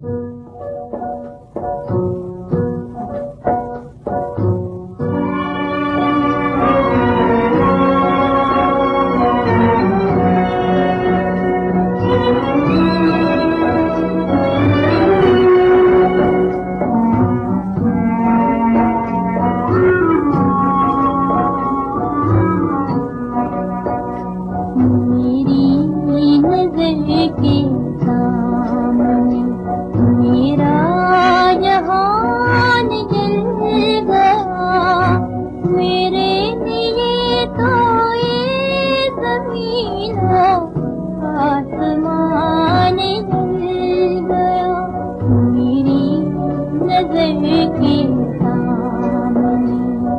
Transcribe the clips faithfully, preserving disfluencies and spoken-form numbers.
के सामने मेरा जहान जल गया, मेरे लिए तो ये ज़मीन आसमान जल गया, मेरी नज़र के सामने।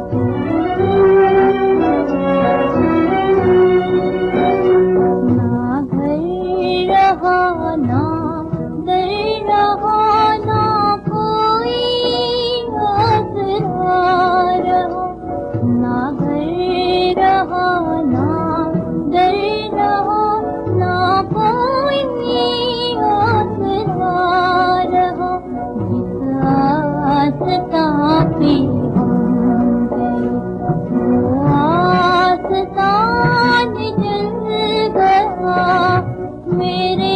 ना दर रहा ना कोई आसरा रहा, ना घर रहा ना दर रहा ना कोई आसरा रहा। जिस आसता पे हम गए वो आसतान जल गया, मेरे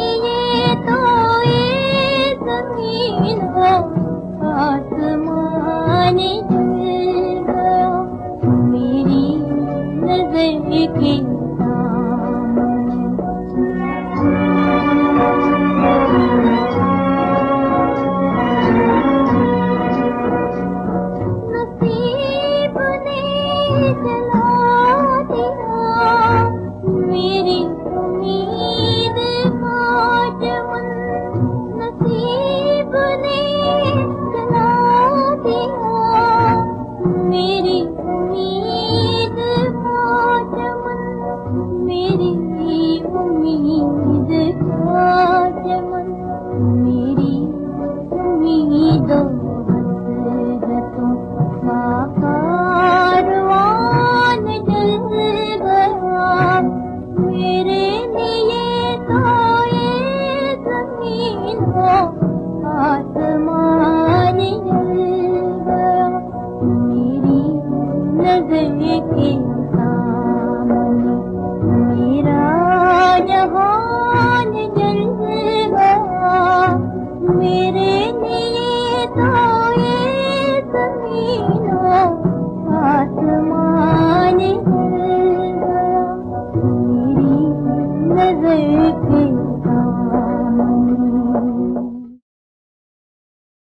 आसमान जल गया, मेरी नज़र के सामने। नसीब ने जला दिया मेरी उम्मीद का चमन, नसीब ने मेरी उम्मीद का चमन, मेरी उम्मीद का चमन, मेरी उम्मीदों हसरतों का कारवान जल गया, मेरे लिए तो ये ज़मीन हो